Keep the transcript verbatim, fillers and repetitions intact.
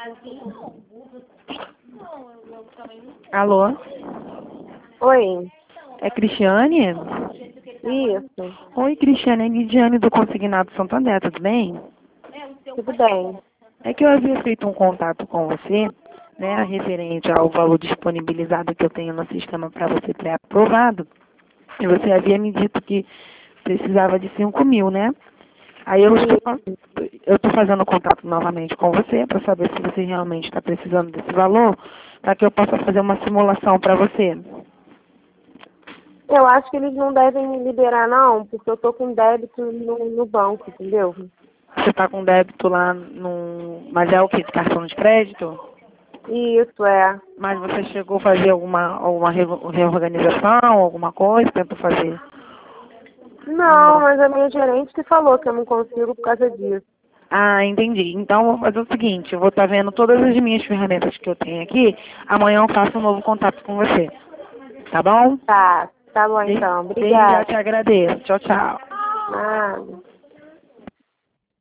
Alô? Oi. É Cristiane? Isso. Oi, Cristiane, é Lidiane do Consignado Santander, tudo bem? Tudo bem. É que eu havia feito um contato com você, né, referente ao valor disponibilizado que eu tenho no sistema para você pré-aprovado, e você havia me dito que precisava de cinco mil, né? Aí eu estou, eu estou fazendo contato novamente com você para saber se você realmente está precisando desse valor, para que eu possa fazer uma simulação para você. Eu acho que eles não devem me liberar, não, porque eu tô com débito no, no banco, entendeu? Você está com débito lá no... Mas é o que? De cartão de crédito? Isso, é. Mas você chegou a fazer alguma, alguma re- reorganização, alguma coisa? Tentou fazer? Não, mas a minha gerente que falou que eu não consigo por causa disso. Ah, entendi. Então, vou fazer o seguinte, eu vou estar vendo todas as minhas ferramentas que eu tenho aqui, amanhã eu faço um novo contato com você. Tá bom? Tá, tá bom Desde então. desde já Obrigada. te agradeço. Tchau, tchau. Nada.